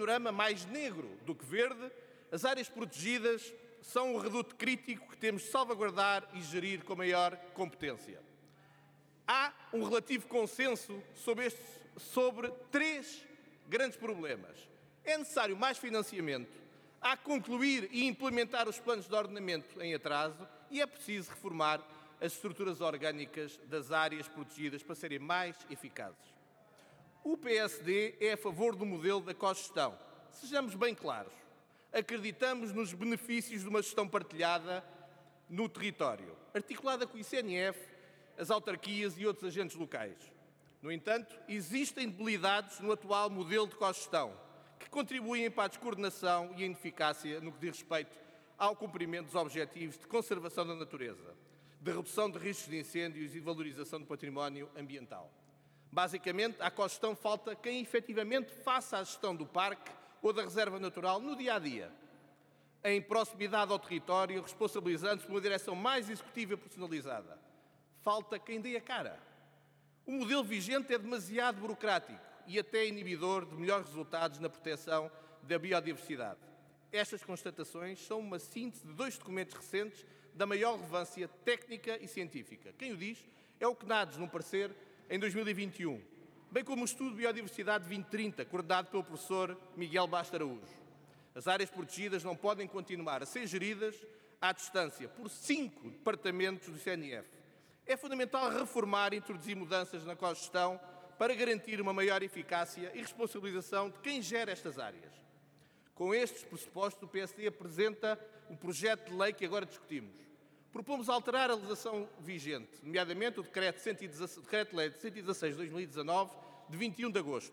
panorama mais negro do que verde, as áreas protegidas são um reduto crítico que temos de salvaguardar e gerir com maior competência. Há um relativo consenso sobre três grandes problemas. É necessário mais financiamento, há que concluir e implementar os planos de ordenamento em atraso e é preciso reformar as estruturas orgânicas das áreas protegidas para serem mais eficazes. O PSD é a favor do modelo da cogestão. Sejamos bem claros. Acreditamos nos benefícios de uma gestão partilhada no território, articulada com o ICNF, as autarquias e outros agentes locais. No entanto, existem debilidades no atual modelo de cogestão, que contribuem para a descoordenação e a ineficácia no que diz respeito ao cumprimento dos objetivos de conservação da natureza, de redução de riscos de incêndios e de valorização do património ambiental. Basicamente, à cogestão falta quem efetivamente faça a gestão do parque ou da reserva natural no dia-a-dia, em proximidade ao território, responsabilizando-se por uma direção mais executiva e personalizada. Falta quem dê a cara. O modelo vigente é demasiado burocrático e até inibidor de melhores resultados na proteção da biodiversidade. Estas constatações são uma síntese de dois documentos recentes da maior relevância técnica e científica. Quem o diz é o CNADES, num parecer em 2021, bem como o Estudo de Biodiversidade 2030, coordenado pelo professor Miguel Basta Araújo. As áreas protegidas não podem continuar a ser geridas à distância por 5 departamentos do ICNF. É fundamental reformar e introduzir mudanças na cogestão para garantir uma maior eficácia e responsabilização de quem gera estas áreas. Com estes pressupostos, o PSD apresenta um projeto de lei que agora discutimos. Propomos alterar a legislação vigente, nomeadamente o Decreto-Lei de 116 de 2019, de 21 de agosto,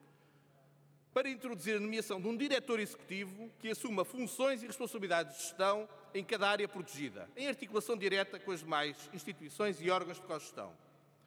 para introduzir a nomeação de um diretor executivo que assuma funções e responsabilidades de gestão em cada área protegida, em articulação direta com as demais instituições e órgãos de cogestão.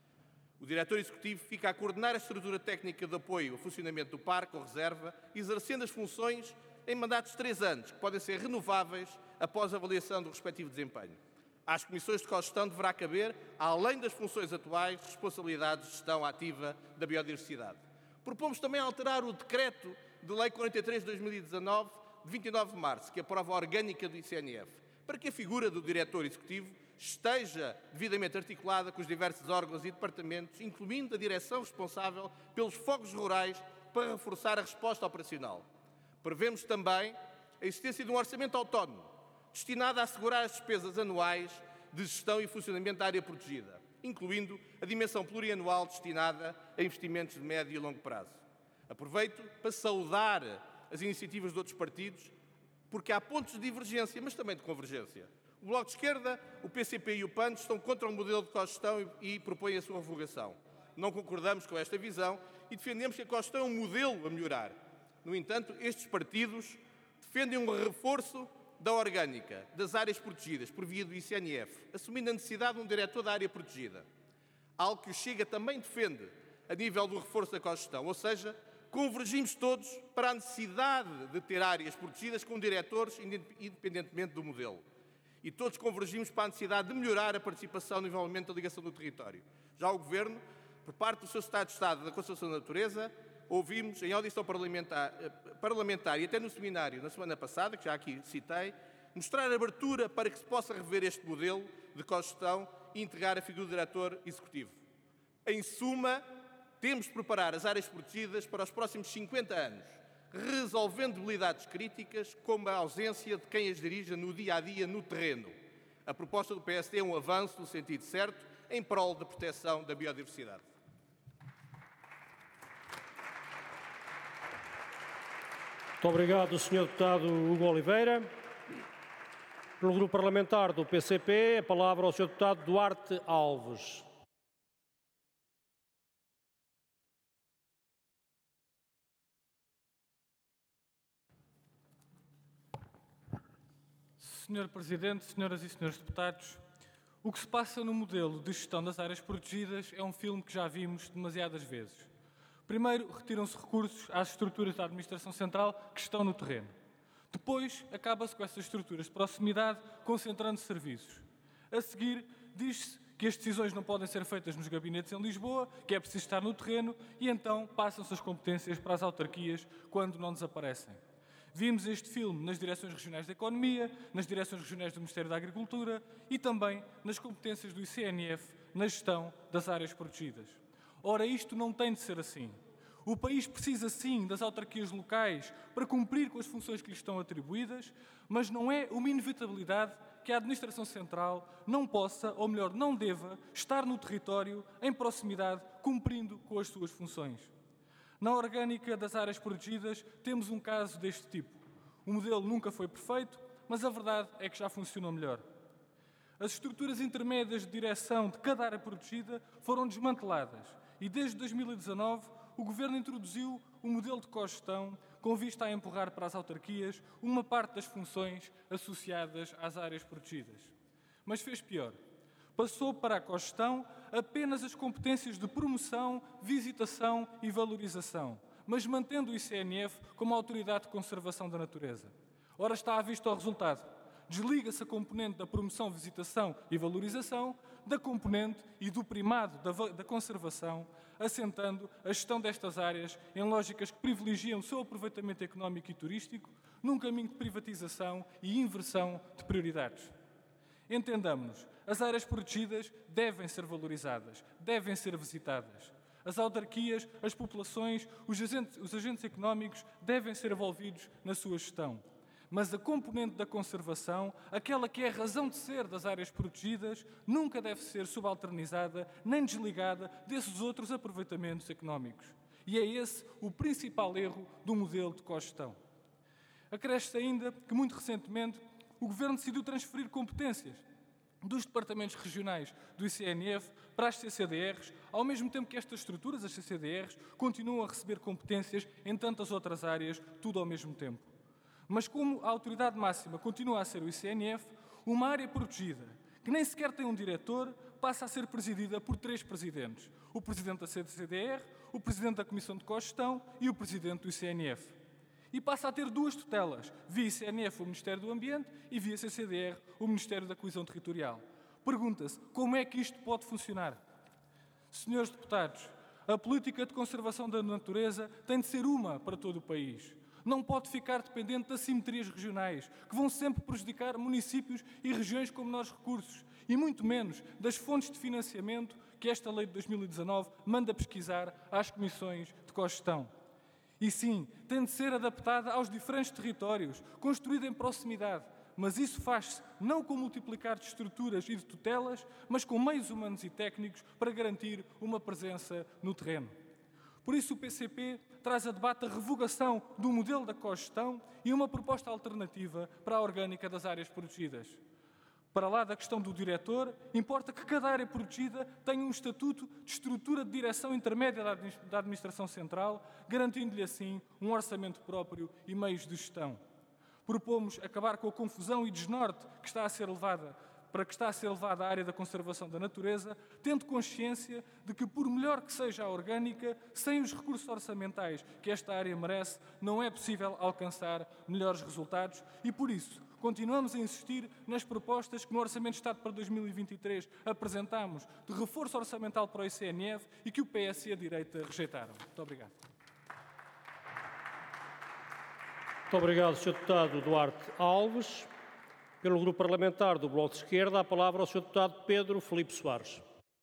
O diretor executivo fica a coordenar a estrutura técnica de apoio ao funcionamento do parque ou reserva, exercendo as funções em mandatos de 3 anos, que podem ser renováveis após a avaliação do respectivo desempenho. Às comissões de cogestão deverá caber, além das funções atuais, responsabilidades de gestão ativa da biodiversidade. Propomos também alterar o Decreto de Lei 43 de 2019, de 29 de março, que aprova a orgânica do ICNF, para que a figura do diretor executivo esteja devidamente articulada com os diversos órgãos e departamentos, incluindo a direção responsável pelos fogos rurais, para reforçar a resposta operacional. Prevemos também a existência de um orçamento autónomo, destinado a assegurar as despesas anuais de gestão e funcionamento da área protegida, incluindo a dimensão plurianual destinada a investimentos de médio e longo prazo. Aproveito para saudar as iniciativas de outros partidos, porque há pontos de divergência, mas também de convergência. O Bloco de Esquerda, o PCP e o PAN estão contra o modelo de cogestão e propõem a sua revogação. Não concordamos com esta visão e defendemos que a cogestão é um modelo a melhorar. No entanto, estes partidos defendem um reforço da orgânica das áreas protegidas por via do ICNF, assumindo a necessidade de um diretor da área protegida. Algo que o Chega também defende a nível do reforço da cogestão, ou seja, convergimos todos para a necessidade de ter áreas protegidas com diretores independentemente do modelo. E todos convergimos para a necessidade de melhorar a participação no desenvolvimento da ligação do território. Já o Governo, por parte do seu Estado de Estado da Conservação da Natureza, ouvimos em audição parlamentar e até no seminário na semana passada, que já aqui citei, mostrar abertura para que se possa rever este modelo de cogestão e integrar a figura do diretor executivo. Em suma, temos de preparar as áreas protegidas para os próximos 50 anos, resolvendo debilidades críticas como a ausência de quem as dirija no dia-a-dia no terreno. A proposta do PSD é um avanço no sentido certo, em prol da proteção da biodiversidade. Muito obrigado, Sr. Deputado Hugo Oliveira. Pelo Grupo Parlamentar do PCP, a palavra ao Sr. Deputado Duarte Alves. Sr. Presidente, senhoras e senhores deputados, o que se passa no modelo de gestão das áreas protegidas é um filme que já vimos demasiadas vezes. Primeiro, retiram-se recursos às estruturas da administração central que estão no terreno. Depois, acaba-se com essas estruturas de proximidade, concentrando serviços. A seguir, diz-se que as decisões não podem ser feitas nos gabinetes em Lisboa, que é preciso estar no terreno, e então passam-se as competências para as autarquias quando não desaparecem. Vimos este filme nas direções regionais da Economia, nas direções regionais do Ministério da Agricultura e também nas competências do ICNF na gestão das áreas protegidas. Ora, isto não tem de ser assim. O país precisa, sim, das autarquias locais para cumprir com as funções que lhes estão atribuídas, mas não é uma inevitabilidade que a Administração Central não possa, ou melhor, não deva, estar no território, em proximidade, cumprindo com as suas funções. Na orgânica das áreas protegidas, temos um caso deste tipo. O modelo nunca foi perfeito, mas a verdade é que já funcionou melhor. As estruturas intermédias de direção de cada área protegida foram desmanteladas e, desde 2019, o Governo introduziu um modelo de cogestão com vista a empurrar para as autarquias uma parte das funções associadas às áreas protegidas. Mas fez pior. Passou para a cogestão apenas as competências de promoção, visitação e valorização, mas mantendo o ICNF como autoridade de conservação da natureza. Ora, está à vista o resultado. Desliga-se a componente da promoção, visitação e valorização da componente e do primado da conservação, assentando a gestão destas áreas em lógicas que privilegiam o seu aproveitamento económico e turístico num caminho de privatização e inversão de prioridades. Entendamos-nos, as áreas protegidas devem ser valorizadas, devem ser visitadas. As autarquias, as populações, os agentes económicos devem ser envolvidos na sua gestão. Mas a componente da conservação, aquela que é a razão de ser das áreas protegidas, nunca deve ser subalternizada nem desligada desses outros aproveitamentos económicos. E é esse o principal erro do modelo de cogestão. Acresce ainda que, muito recentemente, o Governo decidiu transferir competências dos departamentos regionais do ICNF para as CCDRs, ao mesmo tempo que estas estruturas, as CCDRs, continuam a receber competências em tantas outras áreas, tudo ao mesmo tempo. Mas como a autoridade máxima continua a ser o ICNF, uma área protegida, que nem sequer tem um diretor, passa a ser presidida por 3 presidentes. O presidente da CCDR, o presidente da Comissão de Cogestão e o presidente do ICNF. E passa a ter 2 tutelas, via ICNF o Ministério do Ambiente e via CCDR o Ministério da Coesão Territorial. Pergunta-se, como é que isto pode funcionar? Senhores deputados, a política de conservação da natureza tem de ser uma para todo o país. Não pode ficar dependente das simetrias regionais, que vão sempre prejudicar municípios e regiões com menores recursos, e muito menos das fontes de financiamento que esta lei de 2019 manda pesquisar às comissões de cogestão. E sim, tem de ser adaptada aos diferentes territórios, construída em proximidade, mas isso faz-se não com multiplicar de estruturas e de tutelas, mas com meios humanos e técnicos para garantir uma presença no terreno. Por isso o PCP traz a debate a revogação do modelo da cogestão e uma proposta alternativa para a orgânica das áreas protegidas. Para lá da questão do diretor, importa que cada área protegida tenha um estatuto de estrutura de direção intermédia da Administração Central, garantindo-lhe assim um orçamento próprio e meios de gestão. Propomos acabar com a confusão e desnorte que está a ser levada à área da conservação da natureza, tendo consciência de que, por melhor que seja a orgânica, sem os recursos orçamentais que esta área merece, não é possível alcançar melhores resultados e, por isso, continuamos a insistir nas propostas que no Orçamento de Estado para 2023 apresentámos de reforço orçamental para o ICNF e que o PS e a direita rejeitaram. Muito obrigado. Muito obrigado, Sr. Deputado Duarte Alves. Pelo Grupo Parlamentar do Bloco de Esquerda, a palavra ao Sr. Deputado Pedro Filipe Soares.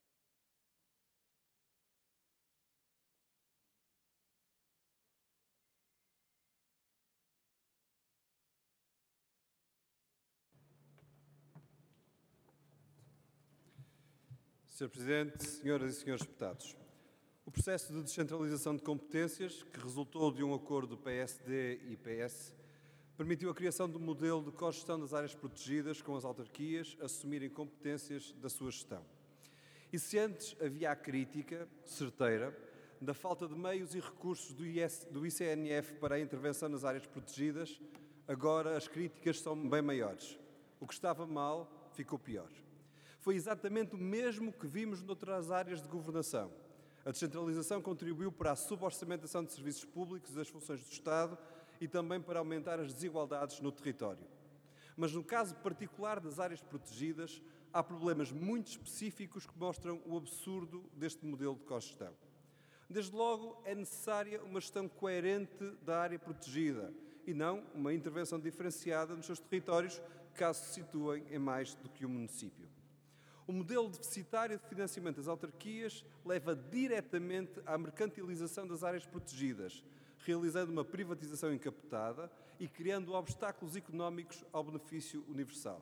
Sr. Presidente, senhoras e senhores deputados, o processo de descentralização de competências, que resultou de um acordo do PSD e PS, permitiu a criação de um modelo de cogestão das áreas protegidas com as autarquias assumirem competências da sua gestão. E se antes havia a crítica certeira da falta de meios e recursos do ICNF para a intervenção nas áreas protegidas, agora as críticas são bem maiores. O que estava mal ficou pior. Foi exatamente o mesmo que vimos noutras áreas de governação. A descentralização contribuiu para a suborçamentação de serviços públicos e das funções do Estado e também para aumentar as desigualdades no território. Mas no caso particular das áreas protegidas, há problemas muito específicos que mostram o absurdo deste modelo de cogestão. Desde logo, é necessária uma gestão coerente da área protegida e não uma intervenção diferenciada nos seus territórios, caso se situem em mais do que um município. O modelo deficitário de financiamento das autarquias leva diretamente à mercantilização das áreas protegidas, realizando uma privatização encapotada e criando obstáculos económicos ao benefício universal.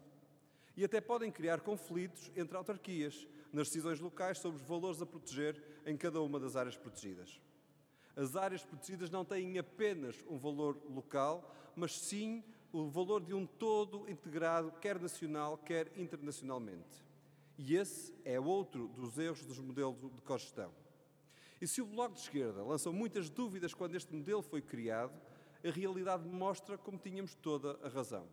E até podem criar conflitos entre autarquias nas decisões locais sobre os valores a proteger em cada uma das áreas protegidas. As áreas protegidas não têm apenas um valor local, mas sim o valor de um todo integrado, quer nacional, quer internacionalmente. E esse é outro dos erros dos modelos de cogestão. E se o Bloco de Esquerda lançou muitas dúvidas quando este modelo foi criado, a realidade mostra como tínhamos toda a razão.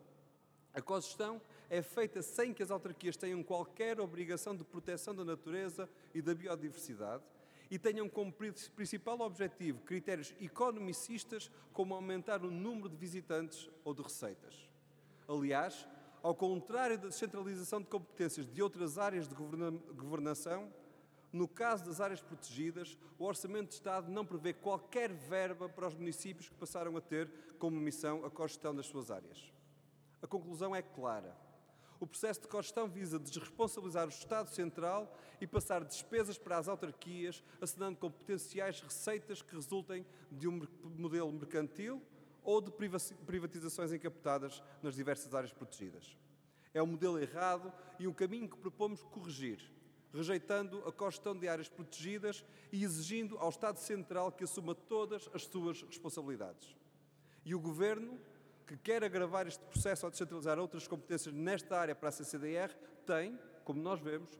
A cogestão é feita sem que as autarquias tenham qualquer obrigação de proteção da natureza e da biodiversidade e tenham como principal objetivo critérios economicistas como aumentar o número de visitantes ou de receitas. Aliás, ao contrário da descentralização de competências de outras áreas de governação, no caso das áreas protegidas, o Orçamento de Estado não prevê qualquer verba para os municípios que passaram a ter como missão a cogestão das suas áreas. A conclusão é clara. O processo de cogestão visa desresponsabilizar o Estado Central e passar despesas para as autarquias, assinando com potenciais receitas que resultem de um modelo mercantil ou de privatizações encapotadas nas diversas áreas protegidas. É um modelo errado e um caminho que propomos corrigir, rejeitando a cogestão de áreas protegidas e exigindo ao Estado Central que assuma todas as suas responsabilidades. E o Governo, que quer agravar este processo ao descentralizar outras competências nesta área para a CCDR, tem, como nós vemos,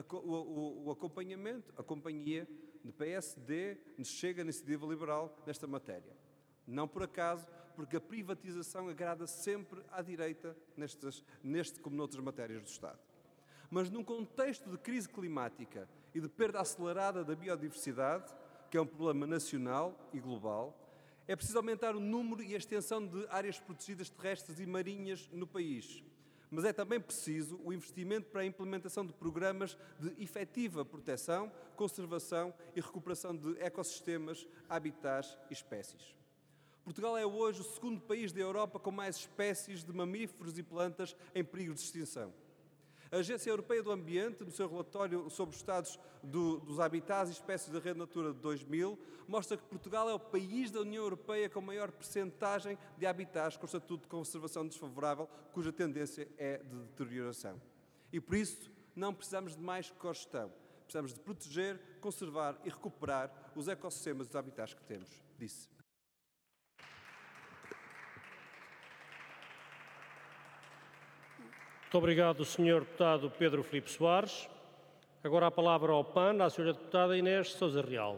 o acompanhamento, a companhia de PSD, de Chega, Iniciativa Liberal nesta matéria. Não por acaso, porque a privatização agrada sempre à direita, neste como noutras matérias do Estado. Mas num contexto de crise climática e de perda acelerada da biodiversidade, que é um problema nacional e global, é preciso aumentar o número e a extensão de áreas protegidas terrestres e marinhas no país. Mas é também preciso o investimento para a implementação de programas de efetiva proteção, conservação e recuperação de ecossistemas, habitats e espécies. Portugal é hoje o segundo país da Europa com mais espécies de mamíferos e plantas em perigo de extinção. A Agência Europeia do Ambiente, no seu relatório sobre os estados dos habitats e espécies da Rede Natura de 2000, mostra que Portugal é o país da União Europeia com maior percentagem de habitats com estatuto de conservação desfavorável, cuja tendência é de deterioração. E por isso não precisamos de mais cogestão. Precisamos de proteger, conservar e recuperar os ecossistemas e os habitats que temos, disse. Muito obrigado, Sr. Deputado Pedro Filipe Soares. Agora a palavra ao PAN, à Sra. Deputada Inês Sousa Real.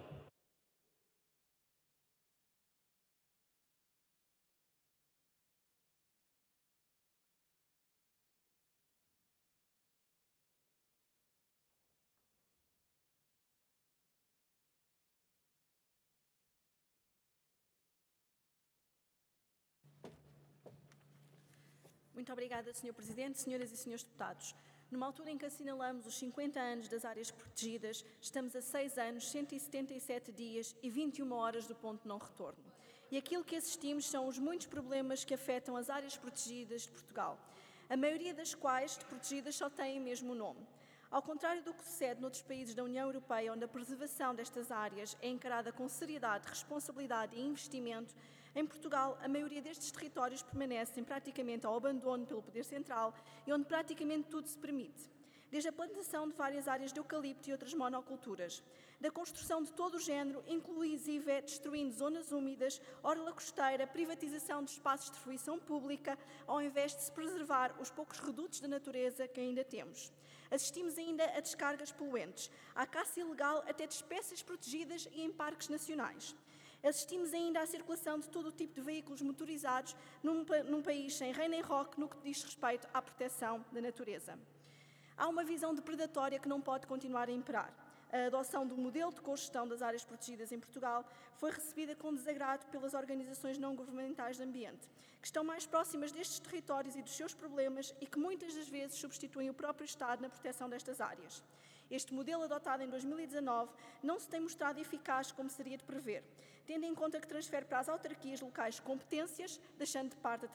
Muito obrigada, Sr. Presidente, Senhoras e Senhores Deputados. Numa altura em que assinalamos os 50 anos das áreas protegidas, estamos a 6 anos, 177 dias e 21 horas do ponto de não retorno. E aquilo que assistimos são os muitos problemas que afetam as áreas protegidas de Portugal, a maioria das quais de protegidas só têm mesmo o nome. Ao contrário do que sucede noutros países da União Europeia, onde a preservação destas áreas é encarada com seriedade, responsabilidade e investimento, em Portugal, a maioria destes territórios permanecem praticamente ao abandono pelo Poder Central e onde praticamente tudo se permite. Desde a plantação de várias áreas de eucalipto e outras monoculturas, da construção de todo o género, inclusive destruindo zonas úmidas, orla costeira, privatização de espaços de fruição pública, ao invés de se preservar os poucos redutos da natureza que ainda temos. Assistimos ainda a descargas poluentes, à caça ilegal até de espécies protegidas e em parques nacionais. Assistimos ainda à circulação de todo o tipo de veículos motorizados num país sem rei nem roque no que diz respeito à proteção da natureza. Há uma visão depredatória que não pode continuar a imperar. a adoção do modelo de cogestão das áreas protegidas em Portugal foi recebida com desagrado pelas organizações não governamentais de ambiente, que estão mais próximas destes territórios e dos seus problemas e que muitas das vezes substituem o próprio Estado na proteção destas áreas. Este modelo, adotado em 2019, não se tem mostrado eficaz como seria de prever, tendo em conta que transfere para as autarquias locais competências, deixando de parte